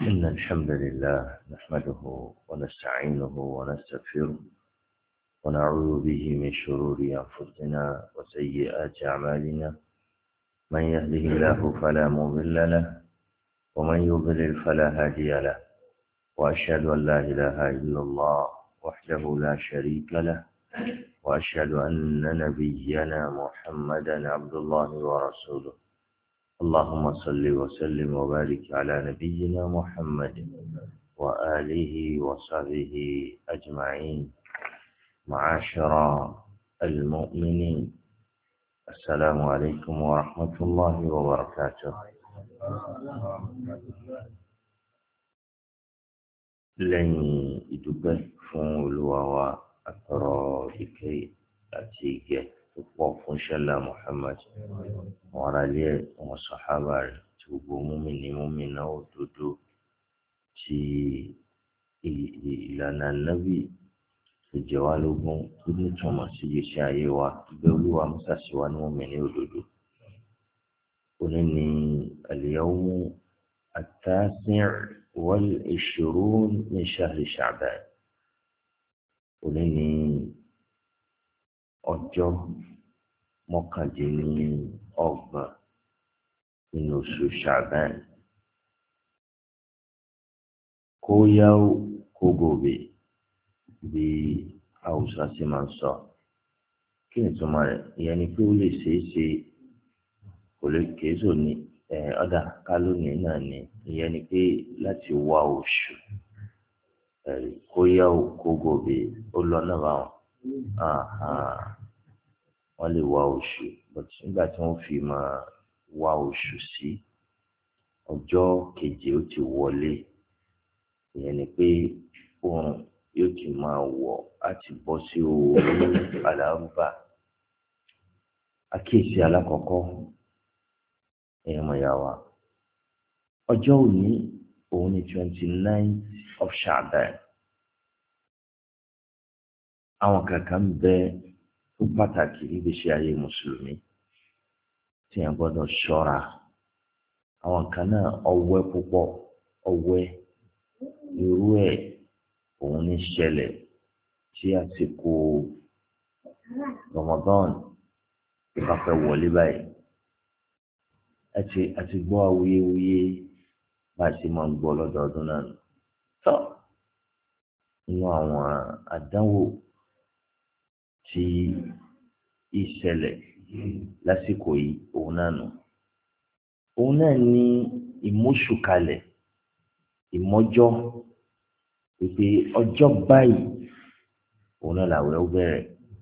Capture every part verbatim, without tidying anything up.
إن الحمد لله نحمده ونستعينه ونستغفره ونعوذ به من شرور أنفسنا وسيئات أعمالنا. من يهده الله فلا مضل له ومن يضلل فلا هادي له، وأشهد أن لا إله إلا الله وحده لا شريك له، وأشهد أن نبينا محمدا عبد الله ورسوله. اللهم صل وسلم وبارك على نبينا محمد وآله وصحبه أجمعين. معاشر المؤمنين، السلام عليكم ورحمة الله وبركاته. لن يدبه فون الواوا أترى أتيك وفون شلا محمد وعلى وصحابه توبوا مؤمن مؤمن ودودو تي إلى النبي ìjẹ́wálógún tó nítumọ̀ sí iṣẹ́ ayé wa gbé olúwa mọ́sàsíwá ní mùmínì òdodo. Òní ni al-yawmu at-tasi' wal-ishrun min shahri Sha'ban. Òní ni ọjọ́ mọ́kàndínlọ́gbọ̀n nínú oṣù Sha'ban. Kó yá kó gòbè bí Haúsá sì máa ń sọ. Kí ni ìtumọ̀ rẹ̀? Ìyẹn ni pé ó lè ṣeé ṣe kò lè kéésò ní ọ̀dà kálónì náà ni. Ìyẹn ni pé láti wá oṣù kó yá kó gòbè ó lọ náà bá wọn. Wọ́n lè wá oṣù but nígbà tí wọ́n fi máa wá oṣù sí ọjọ́ keje ó ti wọlé. Ìyẹn ni pé oòrùn yóò ti máa wọ̀ láti bọ́ sí òru àlárúbà. Àkíyèsí alákọ̀ọ́kọ́ ẹ̀yọ̀mọ̀yà wa, ọjọ́ òní òun ni twenty ninth of Sha'ban. Àwọn kankan bẹ fún pàtàkì níbi iṣẹ́ ayé mùsùlùmí tí a gbọ́dọ̀ ṣọ́ra. Àwọn kan náà ọwẹ́ púpọ̀ ọwẹ́ irú ẹ̀ òun ní ṣẹlẹ̀ tí àsìkò Ramadan bá fẹ́ wọlé báyìí. àti àti gbọ́ awuyewuye bá a ṣe máa ń gbọ́ lọ́dọọdún náà nù. tọ́ nínú àwọn àdánwò tí ìṣẹ̀lẹ̀ lásìkò yìí òun náà nù. òun náà ní ìmúṣùkalẹ̀ ìmọ́jọ́ pé ọjọ́ báyìí òun náà làwẹ̀ ó bẹ̀rẹ̀,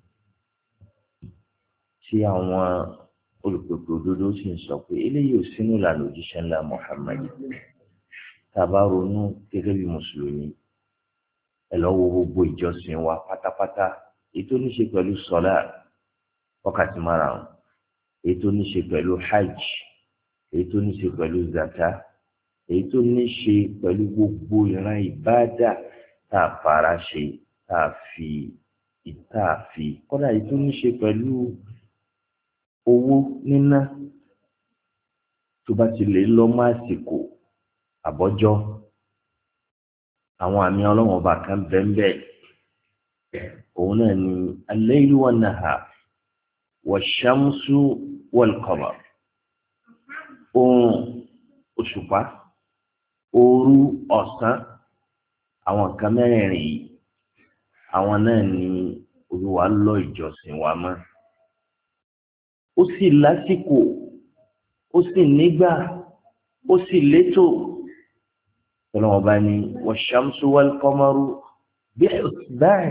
tí àwọn olùpèpè òdodo sì ń sọ pé eléyìí ò sínú ìlànà òjíṣẹ́ ńlá Muhammad. Tá a bá ronú gẹ́gẹ́ bí mùsùlùmí, ẹ lọ wo gbogbo ìjọsìn wa pátápátá, èyí tó ní ṣe pẹ̀lú sọlá wákàtí márùn-ún, èyí tó ní ṣe pẹ̀lú hajj, èyí tó ní ṣe pẹ̀lú zaka, èyí tó ní ṣe pẹ̀lú gbogbo ìran ìbádà tá a fara ṣe tá a fi ìta àfi kọ́dà èyí tó ní ṣe pẹ̀lú owó níná tó bá ti lè lọ mọ́ àsìkò àbọ́jọ́. Àwọn àmì ọlọ́wọ́n ọba kan bẹ́ẹ̀ òun náà ni al-laylu wan-nahar wash-shamsu wal-qamar. Oòrùn, òṣùpá, òru, ọ̀sán, àwọn nǹkan mẹ́rẹ̀ẹ̀rin yìí àwọn náà ni Olúwa lọ ìjọsìn wa mọ́. Ó sì lásìkò, ó sì nígbà, ó sì létò. Ọlọ́run bá ní wash-shamsu wal-qamaru bi-husban.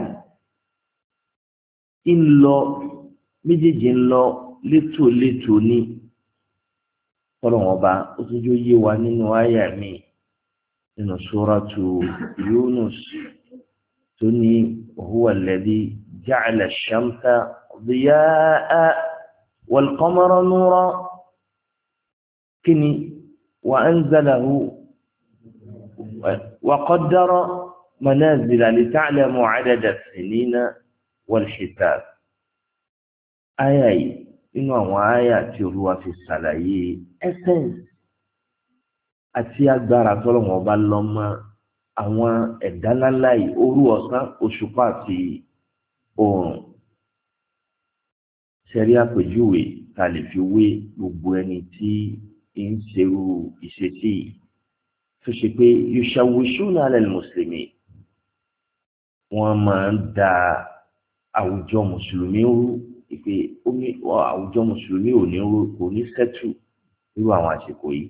ń lọ méjèèjì ń lọ létòlétò ní. Ọlọ́run ọba ó tún jó yé wa nínú àyà mi nínú suratu Yunus tó ní huwa alladhi ja'ala ash-shamsa diya'a wal-qamara nura. Kíni wa anzalahu wa qaddara manazila lita'lamu 'adada as-sinina wal-hisab. Àyà yìí nínú àwọn àyà tí Olúwa fi ṣàlàyé essence àti agbára tọ́lọ́wọ́n bá lọ mọ́ àwọn ẹ̀dá ńláńlá yìí òru ọ̀sán òṣùpá àti oòrùn ṣẹ̀rí àpèjúwe ta lè fi wé gbogbo ẹni tí ń ṣerú ìṣesí tó ṣe pé yushawishuna ala al-muslimi wọ́n máa ń da àwùjọ mùsùlùmí rú ìpè omi àwùjọ mùsùlùmí ò ní rú kò ní sẹ́tù irú àwọn àsìkò yìí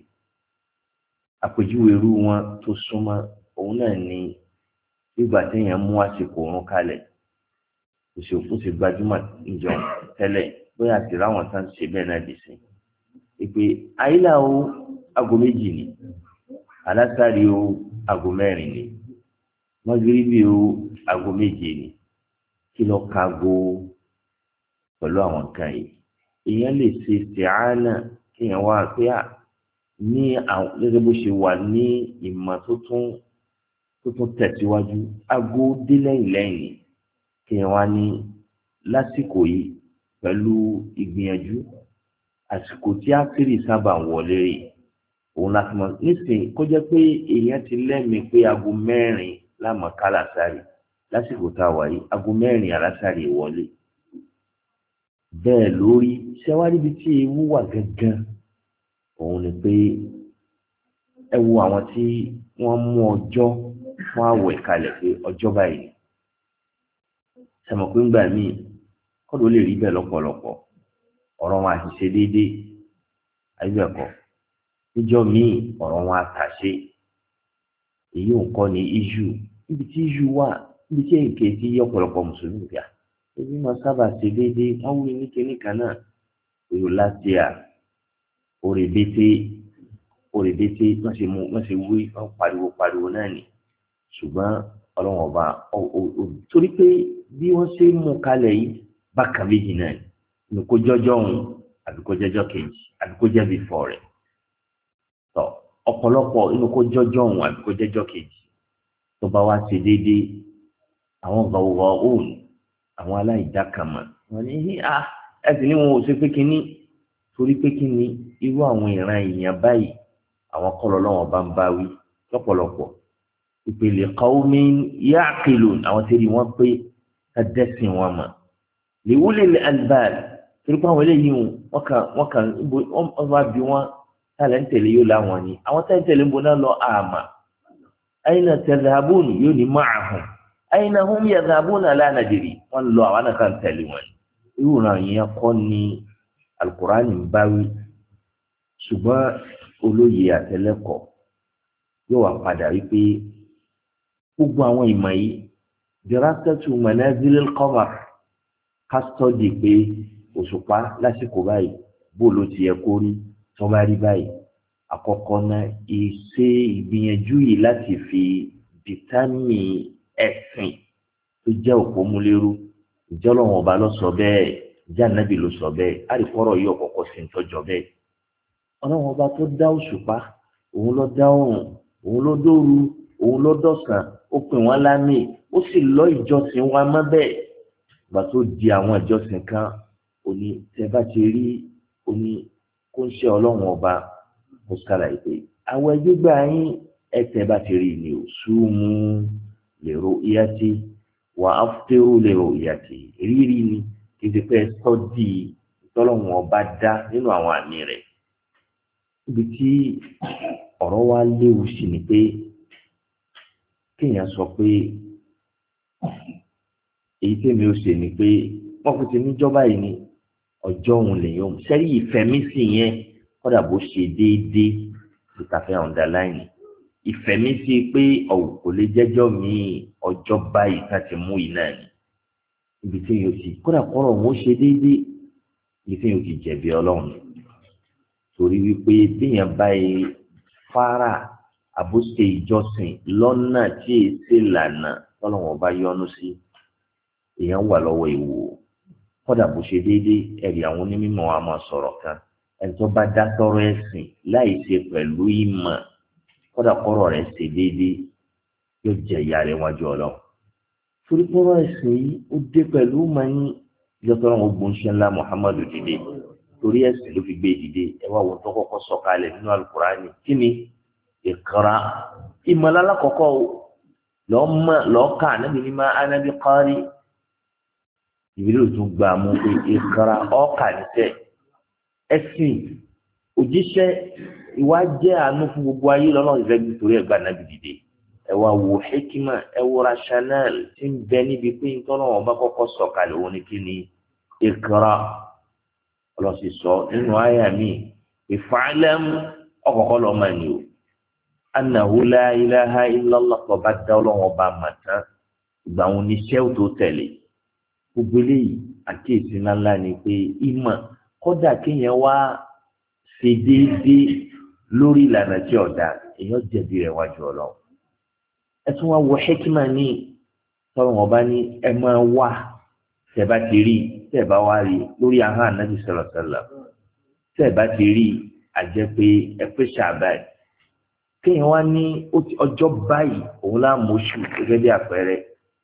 àpèjúwe irú wọn tó súnmọ́ òun náà ní ìgbà téèyàn mú àsìkò òun kalẹ̀ òṣèlú ti gbajúmọ̀ ìjọ tẹ́lẹ̀ bóyá àti ráwọn tán ṣe bẹ́ẹ̀ náà dì sí ìpè àyílà o aago méjì ni alásàrí o aago mẹ́rin ni mọ́gíríbì o aago méje ni kí ló kago pẹ̀lú àwọn nǹkan yìí èèyàn lè ṣe ṣìáánà kéèyàn wá pé à ní àwọn gẹ́gẹ́ bó ṣe wà ní ìmọ̀ tó tún tó tún tẹ̀síwájú aago dé lẹ́yìn lẹ́yìn kéèyàn wá ní lásìkò yìí pẹ̀lú ìgbìyànjú àsìkò tí ákírì sábà wọlé rè òun láti mọ nísìnyí kó jẹ́ pé èèyàn ti lẹ́mìí pé aago mẹ́rin lámọ̀ọ́ká làásàrì lásìkò tá a wà yìí aago mẹ́rin àlásàrì wọlé bẹ́ẹ̀ lórí ṣẹ́wárí ibi tí ewu wà gángan òun ni pé ẹ wo àwọn tí wọ́n mú ọjọ́ fún àwẹ̀ kalẹ̀ pé ọjọ́ báyìí sẹmọ̀pé ńgbà míì kọ́dọ̀ lè rí bẹ́ẹ̀ lọ́pọ̀lọpọ̀ ọ̀rọ̀ wọn àti ṣe déédéé àyíbẹ̀kọ́ níjọ́ míì ọ̀rọ̀ wọn àtàṣe èyí ò ń kọ́ ní iṣu níbi tí iṣu wà níbi tí èké tí ọ̀pọ̀lọpọ̀ mùsùlùmí gbà ebi máa sábà ṣe déédéé wọ́n wí ní kíní kan náà èrò láti à òrèbété òrèbété wọ́n ṣe mú wọ́n ṣe wí wọ́n pariwo pariwo náà ni ṣùgbọ́n ọlọ́run ọba torí pé bí wọ́n ṣe mú kalẹ̀ yìí bákan méjì náà ni kò jọjọ́ òun àbí kò jẹjọ́ kejì àbí kò jẹ́ bífọ̀ rẹ̀ tọ́ ọ̀pọ̀lọpọ̀ inú kò jọjọ́ òun àbí kò jẹjọ́ kejì tó bá wá ṣe déédéé àwọn gbàwọ̀ òun àwọn aláìdákàmọ̀ wọn ní à ẹsìn ní wọn ò ṣe pé kínní torí pé kínní irú àwọn ìran èèyàn báyìí àwọn kọlọ lọ́wọ́ bá ń bá wí lọ́pọ̀lọpọ̀ ìpele qawmin ya'qilun àwọn tẹ́lẹ̀ wọ́n pé ẹ̀dẹ́sìn wọn mọ̀ li ulil albab torí pé àwọn eléyìí wọn kàn wọn kàn wọn bá bí wọn tálẹ̀ ń tẹ̀lé yóò láwọn ni àwọn tẹ́lẹ̀ ń tẹ̀lé ń bọ̀ náà lọ àmà ayna tadhhabun yóò ní ma'ahum ayna hum yadhhabuna la nadri wọn lọ àwọn náà kàn tẹ̀lé wọn irú náà yẹn kọ́ ni alukurani ń báwí ṣùgbọ́n olóye àtẹlẹ́kọ̀ọ́ yóò wá padà wípé gbogbo àwọn ìmọ̀ yìí dirasatu manazilil qamar kásítọ́dì pé òṣùpá lásìkò báyìí bó ló ti yẹ kó rí tó bá rí báyìí àkọ́kọ́ náà ìṣe ìgbìyànjú yìí láti fi bìtámì ẹ̀sìn tó jẹ́ òpómúlérú ìjọ lọ́wọ́ ọba ló sọ bẹ́ẹ̀ ìjà nàbì ló sọ bẹ́ẹ̀ àríkọ́rọ̀ yìí ọ̀kọ̀ọ̀kọ̀ sí ń tọ́jọ́ bẹ́ẹ̀ ọlọ́wọ́ ọba tó dá òṣùpá òun ló dá òrùn òun ló dóoru òun ló dọ̀sán ó pè wọ́n lámì ó sì lọ ìjọsìn wa mọ́ bẹ́ẹ̀ ìgbà tó di àwọn ìjọsìn kan òní tẹ́ bá ti rí òní kó ń ṣe ọlọ́wọ́ ọba kó sára ìpè àwọn ẹgbẹ́ gbà yín ẹ̀tẹ̀ bá ti rí ni ò súnmú lèrò ìyàtì wà áfútẹ́rù lèrò ìyàtì rírí ni kí ti pẹ́ sọ́dí tọ́lọ́wọ́ ọba dá nínú àwọn àmì rẹ̀ ibi tí ọ̀rọ̀ wa léwu sí ni pé kéèyàn sọ pé èyí tèmi ó ṣe ni pé wọ́n kò ti níjọba yìí ni ọjọ́ òun lèyàn òun sẹ́rí ìfẹ́mísì yẹn kọ́dà bó ṣe déédéé ìtàfẹ́ ọ̀ndàláìnì ìfẹ́mísì pé ọ̀wù kò lè jẹ́jọ́ míì ọjọ́ báyìí ká ti mú yìí náà ni ibi tí yóò ti kọ́dà kọ́rọ̀ òun ó ṣe déédéé ibi tí yóò ti jẹ̀bi ọlọ́run torí wípé bíyàn báyìí fara àbúṣe ìjọsìn lọ́nà tí èsì lànà tọ́lọ́wọ́n bá yọ́nú sí èèyàn wà lọ́wọ́ ìwò kọ́dà bó ṣe déédéé ẹ̀rí àwọn onímọ̀ wa máa sọ̀rọ̀ kan ẹni tó bá dá sọ́rọ̀ ẹ̀sìn láì ṣe pẹ̀lú ìmọ̀ kọ́dà kọ́rọ̀ rẹ̀ ṣe déédéé yóò jẹ ìyá rẹ̀ wájú ọlọ́run torí kọ́rọ̀ ẹ̀sìn yìí ó dé pẹ̀lú mọ́yìn ìjọsọ́rọ̀ gbogbo ń ṣe ńlá Muhammadu dìde torí ẹ̀sìn ló fi gbé dìde ẹ wá wọn tó kọ́kọ́ sọ̀kalẹ̀ nínú alukurani kí ni ìkra ìmọ̀lára kọ̀kọ́ lọ́ọ́ mọ̀ lọ́ọ́ kà níbi ní ma ana bi qari ìbílẹ̀ òtún gbà mú pé ìkra ọ̀ọ́kà níṣẹ́ ẹ̀sìn òjíṣẹ́ ìwà jẹ́ àánú fún gbogbo ayé lọ́nà ìfẹ́ nítorí ẹ̀gbà náà dìde ẹ wá wo hekima ẹ wo rationale tí ń bẹ níbi pé nítorí wọn bá kọ́kọ́ sọ̀kalẹ̀ òun ni kí ni ìkra ọlọ́sì sọ nínú àyà mi ìfàlẹ́m ọkọ̀kọ́ lọ́ọ́ máa ní o annahu la ilaha illallah tó bá dá ọlọ́wọ́n bá mà tán ìgbà wọn ní iṣẹ́ tó tẹ̀lé gbogbo eléyìí àkíyèsí ńláńlá ni pé ìmọ̀ kódà kéèyàn wá ṣe déédéé lórí ìlànà tí ọ̀dà èèyàn jẹ̀bi rẹ̀ wájú ọlọ́run ẹ tún wá wọ hekima ní tọ́wọ́n ọba ní ẹ máa wá tẹ̀ bá ti rí tẹ̀ bá wá rí lórí ahọ́n ànábì sallallahu alaihi wasallam tẹ̀ bá ti rí àjẹ́ pé ẹ pé ṣàbáyé kéèyàn wá ní ọjọ́ báyìí òun lá mọ̀ọ́ṣù gẹ́gẹ́ bí àpẹẹrẹ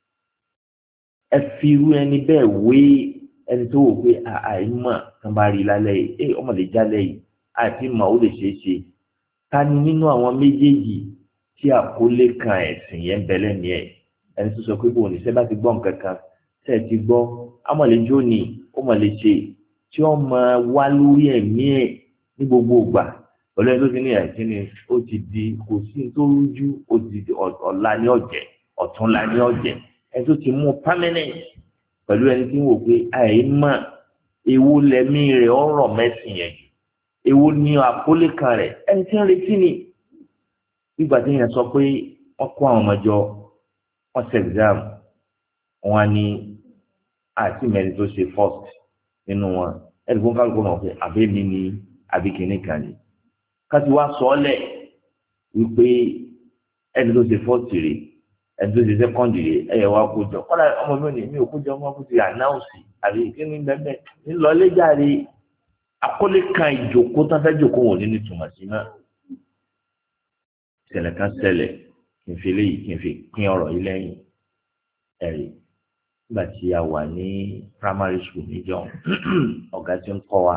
ẹ fi irú ẹni bẹ́ẹ̀ wé ẹni tó wò pé àìmọ̀ kan bá rí lálẹ́ yìí ẹ ọmọ lè jálẹ̀ yìí àti mọ̀ ó lè ṣeé ṣe ta ni nínú àwọn méjèèjì tí àkólé kan ẹ̀sìn yẹn ń bẹ lẹ́nu ẹ̀ ẹni tó sọ pé bò ní sẹ́ bá ti gbọ́ nǹkan kan tẹ́ ẹ ti gbọ́ amọ̀lẹ́jọ́ ni ó mọ̀ lè ṣe tí ó máa wá lórí ẹ̀mí ẹ̀ ní gbogbo ìgbà pẹ̀lú ẹni tó ti ní ẹ̀sìn ni ó ti di kò sí tó rújú ó ti di ọ̀la ní ọ̀jẹ̀ ọ̀túnla ní ọ̀jẹ̀ ẹni tó ti mú permanent pẹ̀lú ẹni tí ń wò pé àìmọ̀ ewu lẹ́mí rẹ̀ ọ̀rọ̀ mẹ́sìn yẹn jù ewu ní àkólé kan rẹ̀ ẹni tí ń retí ni nígbà tí yẹn sọ pé wọ́n kó àwọn ọmọ jọ wọ́n ṣe exam wọn ní àti mẹ́rin tó ṣe first nínú wọn ẹni fún kálukú náà pé àbẹ́mi ni àbí kìíní kan ni káti wá sọ ọ́ lẹ̀ wípé ẹni tó ṣe first rè ẹni tó ṣe second rè ẹ̀yẹ wá kó jọ kọ́lá ọmọ mi ò ní mi ò kó jọ ọmọ kó ti announce àbí kíní bẹ́ẹ̀ ńlọlẹ́jàre akólé kan ìjòkó tó fẹ́ jòkó wọn nínú ìtumọ̀ sí náà ìṣẹ̀lẹ̀ kan ṣẹlẹ̀ kí n fi léyìí kí n fi pín ọ̀rọ̀ yìí lẹ́yìn ẹ̀rí nígbà tí a wà ní primary school níjọ ọ̀gá tí ń kọ́ wa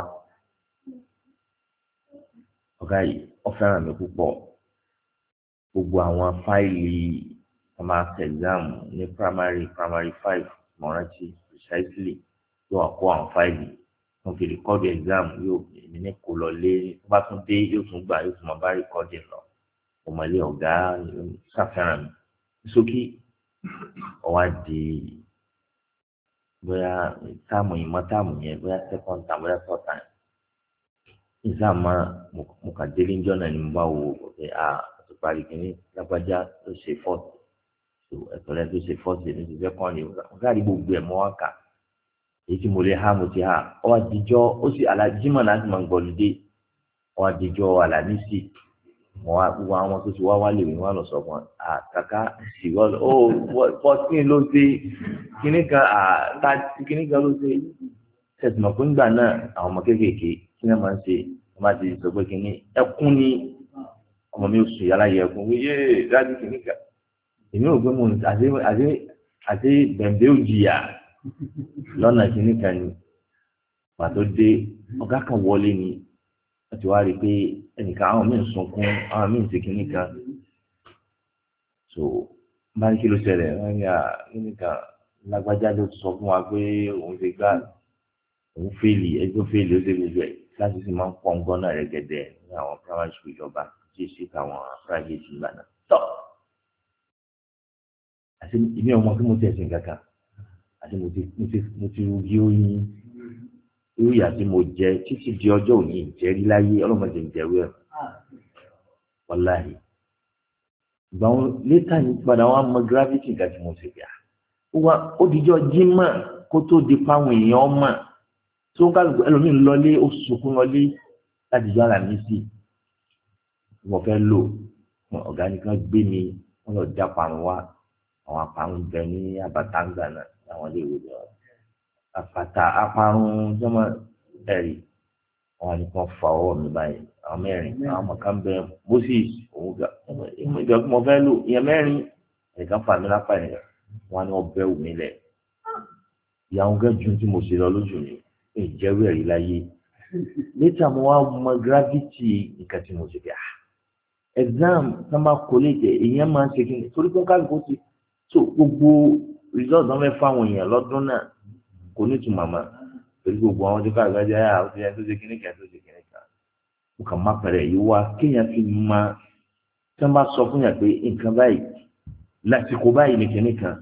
ọ̀gá yìí ó fẹ́ràn mi púpọ̀ gbogbo àwọn fáìlì ọmọ exam ní primary primary five mọ̀rántí precisely yóò wá kó àwọn fáìlì wọn fi rìkọ́dì exam yóò èmi ní kó lọ lé tó bá tún dé yóò tún gbà yóò tún máa bá rìkọ́dì lọ ọmọlé ọ̀gá ṣàfihàn mi sókè ọwá di bóyá táàmù yìí mọ́ táàmù yẹn bóyá second time bóyá third time ìsàmà mo kà délé ńjọ́ náà ni mo bá wo ọ̀pẹ a tó parí kínní lágbájá tó ṣe fourth tó ẹ̀tọ́ rẹ tó ṣe fourth ní ti second yìí ọ̀gá àdìgbò gbogbo ẹ̀ mọ́ wá kà èyí tí mo lè ha mo ti ha ọwọ́ àdìjọ́ ó sì alájímọ̀ láti máa ń gbọ́lùdé ọwọ́ àdìjọ́ alánísì wọ́n wá wọ́n àwọn tó ti wá wálé wí wọ́n lọ sọ fún wa àkàkà sì wọ́n lọ ó fourteen ló ṣe kíní kan àtà kíní kan ló ṣe ṣètìmọ̀ pé ńgbà náà àwọn ọmọ kéékèèké kí wọ́n máa ń ṣe wọ́n máa ti sọ pé kíní ẹkún ni ọmọ mi ò sùn yàrá yẹ ẹkún wíyé dájú kíní kan èmi ò gbé mu àti àti àti bẹ̀m̀bẹ̀ ò jìyà lọ́nà kíní kan ni pàtó dé ọ̀gá kan wọlé ni wọ́n ti wá rí i pé ẹnìkan àwọn míì ń sunkún àwọn míì ń ṣe kínní kan so bá ní kí ló ṣẹlẹ̀ wọ́n ní à kínní kan lágbájá ló sọ fún wa pé òun ti gbá òun fèlì ẹjọ́ fèlì ó ṣe gbogbo ẹ̀ láti sì máa ń pọ̀ ńgọ́ náà rẹ̀ gẹ̀dẹ̀ ní àwọn primary school ìjọba tí ì ṣe káwọn private ìgbà náà tọ́ àti ìmí ọmọ tí mo ti ẹ̀sìn kankan àti mo ti mo ti mo ti rúgí oyin irú ìyà tí mo jẹ títí di ọjọ́ òní ìjẹ́rí láyé ọlọ́mọdé ìjẹ́rú ẹ̀ wàláhì ìgbà wọn létà ní padà wọn mọ gravity nǹkan tí mo ṣe bíà ó dijọ́ jímọ̀ kó tó di fáwọn èèyàn mọ̀ tó ń kálukú ẹlòmíín lọlé ó sunkún lọlé láti jọ ara mi sí mo fẹ́ lò ọ̀gá nìkan gbé mi wọ́n lọ já parun wá àwọn àparun bẹ ní àbátángbà náà láwọn ilé ìwé lọ àpàtà àparun jọmọ ẹ̀rí wọn ni kàn fa ọwọ́ mi báyìí àwọn mẹ́rin àwọn ọmọ kan bẹ moses òun ga ìjọ mo fẹ́ lò ìyẹn mẹ́rin ẹ̀ka fà mí lápá yẹn wọn ni wọ́n bẹ́ wù mí lẹ̀ ìyàwó gẹ́jú tí mo ṣe lọ lójú mi ìjẹ́rú ẹ̀rí láyé létà mo wá mọ gravity nǹkan tí mo ṣe bí a exam tó máa kó lè jẹ èèyàn máa ń ṣe kí ni torí pé kálukú ti so gbogbo result wọn fẹ́ fáwọn èèyàn lọ́dún náà kò ní ìtumọ̀ mọ́ torí gbogbo àwọn tó ká àgbájá yà ó ti yẹ tó ṣe kíní kan tó ṣe kíní kan ó kàn má pẹ̀rẹ̀ yìí wá kéèyàn fi máa tí wọ́n bá sọ fún yàn pé nǹkan báyìí lásìkò báyìí ní kíní kan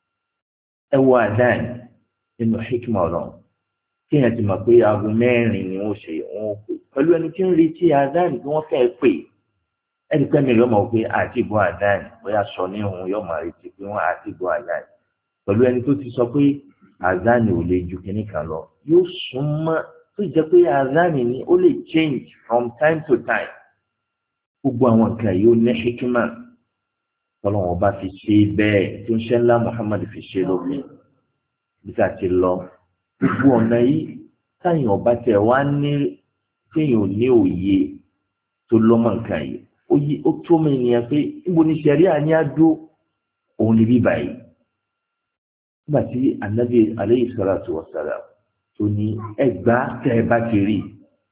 ẹ wọ àdáyé nínú hikma ọlọ́run kéèyàn ti mọ̀ pé aago mẹ́rin ni wọ́n ṣe wọ́n pè pẹ̀lú ẹni tí ń retí àdáyé tí wọ́n fẹ́ pè ẹni pẹ́ mi lọ́mọ pé àti ìbò àdáyé bóyá sọ ní òun yóò máa retí pé wọ́n àti ìbò àdáyé pẹ̀lú ẹni tó ti sọ pé àdáyé ò lè ju kíní kan lọ yóò súnmọ́ tó jẹ́ pé àdáyé ni ó lè change from time to time gbogbo àwọn nǹkan yìí ó ní hikima tọ́lọ́wọ́n bá fi ṣe bẹ́ẹ̀ tó ń ṣe ńlá Muhammad fi ṣe lópin bí ká ti lọ gbogbo ọ̀nà yìí táyìn ọba tẹ̀ wá ní téèyàn ò ní òye tó lọ́mọ nǹkan yìí ó tó mi nìyẹn pé níbo ni sẹ̀ríà ní adó òun ní bíbá yìí nígbà tí anabi aleyhi salatu wa salam tó ní ẹgbàá tẹ ẹ bá ti rí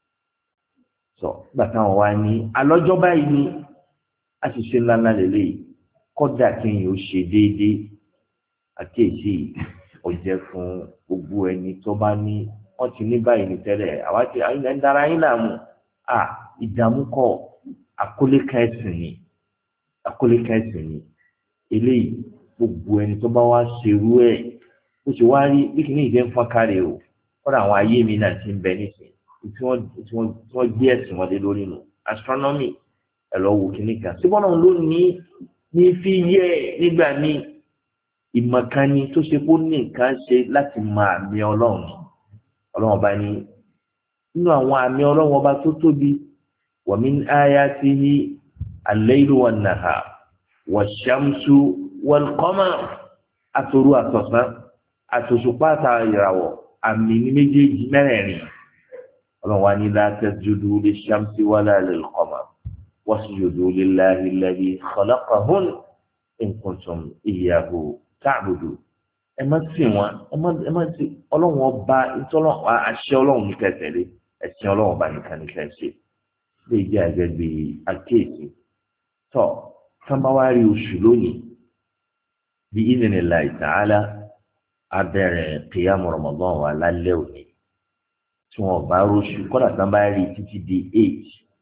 sọ nígbà táwọn wá ní alọ́jọ́ báyìí ní àṣìṣe ńláńlá lélẹ́yìí kọ́dà kéèyàn ó ṣe déédéé àkíyèsí ọ̀jẹ̀ fún gbogbo ẹni tó bá ní wọ́n ti ní báyìí ní tẹ́lẹ̀ àwa ti ń dára yín láàmú à ìdààmú kọ́ àkólẹ́ka ẹ̀sìn ni àkólẹ́ka ẹ̀sìn ni eléyìí gbogbo ẹni tó bá wá ṣerú ẹ̀ ó ṣe wá rí bí kìíní ìjẹ́ ń fọ́n kárẹ̀ o kọ́dà àwọn ayé mi náà ti ń bẹ nísìnyí tí wọ́n tí wọ́n gbé ẹ̀sìn wọn dé lórí nù astronomy ẹ̀ lọ́ wo kìíní kan síbọn náà ló ní ní fi yẹ nígbà míì ìmọ̀kánni tó ṣe kó ní nǹkan ṣe láti mọ àmì ọlọ́run ọlọ́run ọba ní nínú àwọn àmì ọlọ́run ọba tó tóbi wa min ayatihi al-laylu wan-nahar wash-shamsu wal-qamar àtòru àtọ̀sán àtòṣùpá àtàràwọ̀ àmì ní méjèèjì mẹ́rẹ̀ẹ̀rin ọlọ́run wa ní la tasjudu lish-shamsi wala lil-qamar wasjudu lillahi alladhi khalaqahun in kuntum iyyahu ta'budu ẹ má sìn wọn ẹ má ẹ má sìn ọlọ́run ọba ìtọ́lọ́ àṣẹ ọlọ́run ní kẹsẹ̀lé ẹ̀sìn ọlọ́run ọba nìkan ní kẹsẹ̀ lè jẹ́ àgbẹ̀ bí akéèké tọ́ sábàwárí oṣù lónìí bí idhnillahi ta'ala abẹ́rẹ́ qiyamu Ramadan wà lálẹ́ òní tí wọ́n bá róṣù kọ́dà sábàárí títí di eight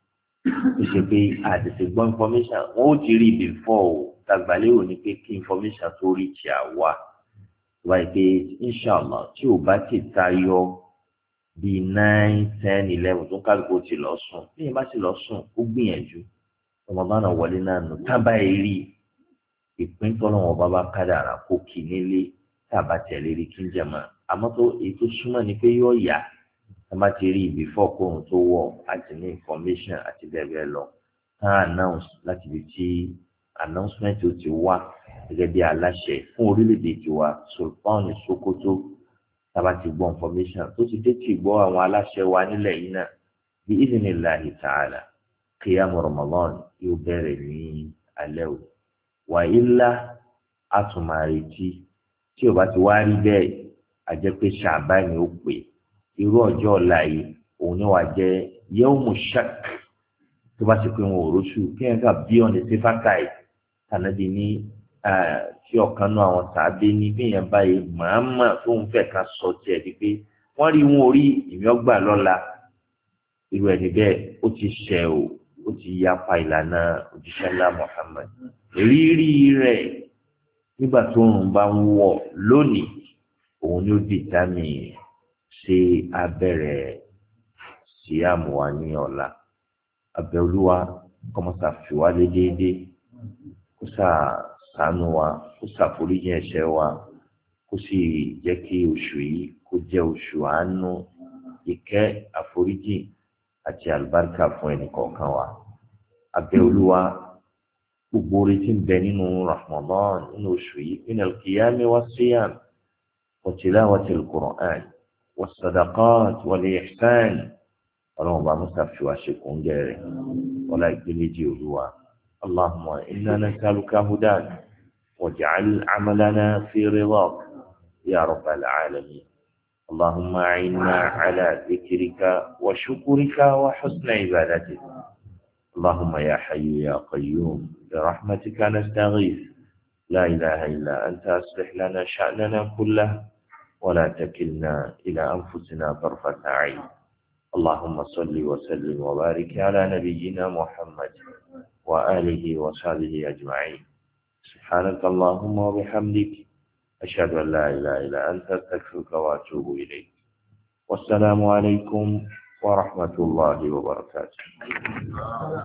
ó ṣe pé àtẹ̀tẹ̀ gbọ́ information wọ́n ó ti rí before o tàgbàlérò ní pé kí information tó rí ti àwa wáyé pé inshallah tí ò bá ti tayọ bíi nine ten eleven tó kálukú ti lọ sùn bí yẹn bá ti lọ sùn ó gbìyànjú ọmọọba náà wọlé náà nù tábà èrì ìpín tọ́lọ́wọ́n bá bá kádàrá kó kì í nílé tábà tẹ̀lé rí kí n jẹ̀mọ́ àmọ́ tó èyí tó súnmọ́ ni pé yóò yá tábà ti rí before kóhun tó wọ̀ àti ní information àti bẹ́ẹ̀ bẹ́ẹ̀ lọ tá announce láti fi tí announcement ó ti wá gẹ́gẹ́ bí aláṣẹ fún orílẹ̀-èdè tiwa Sultan Sokoto tába ti gbọ́ information tó ti dé ti gbọ́ àwọn aláṣẹ wa nílẹ̀ yìí náà bí idhnillahi ta'ala qiyamu Ramadan yóò bẹ̀rẹ̀ ní alẹ́ o wà ilá àtùmárètí tí o bá ti wá rí bẹ́ẹ̀ àjẹ́ pé ṣàbá ni ó pè irú ọjọ́ ọ̀la yìí òun ni wà jẹ́ yawmu shak tó bá ti pé wọn ò róṣù kí ẹ̀ ká bí ọ̀nà sífàkàì tànàbí ní tí ọ̀kan náà àwọn sàábé ní bíyẹn báyìí màámà tó ń fẹ́ ká sọ tiẹ̀ di pé wọ́n rí wọn orí ìmí ọgbà lọ́la irú ẹni bẹ́ẹ̀ ó ti ṣẹ̀ o ó ti yapa ìlànà òjíṣẹ́ ńlá Muhammad rírí rẹ̀ nígbà tó ń bá ń wọ̀ lónìí òun ni ó di tàmí ṣe abẹ́rẹ́ síyàmù wa ní ọ̀la abẹ́ olúwa kọ́mọ́sà fi wá lé déédéé kó sáà ṣàánú wa kó ṣàforíjì ẹ̀ṣẹ̀ wa kó sì jẹ́ kí oṣù yìí kó jẹ́ oṣù àánú ìkẹ́ àforíjì àti àlùbáríkà fún ẹnìkọ̀ọ̀kan wa abẹ́ olúwa gbogbo orí tí ń bẹ nínú Ramadan nínú oṣù yìí min al-qiyami was-siyam wa tilawati al-Qur'an was-sadaqat wal-ihsan ọlọ́run bá mú ṣàfihàn àṣekùn gẹ̀rẹ̀ ọlá ìgbéléjì olúwa. اللهم إنا نسألك هداك واجعل عملنا في رضاك يا رب العالمين. اللهم أعنا على ذكرك وشكرك وحسن عبادتك اللهم يا حي يا قيوم برحمتك نستغيث لا إله إلا أنت أصلح لنا شأننا كله ولا تكلنا إلى أنفسنا طرفة عين. اللهم صل وسلم وبارك على نبينا محمد وآله وصحبه أجمعين. سبحانك اللهم وبحمدك أشهد أن لا إله إلا أنت أستغفرك وأتوب إليك. والسلام عليكم ورحمة الله وبركاته.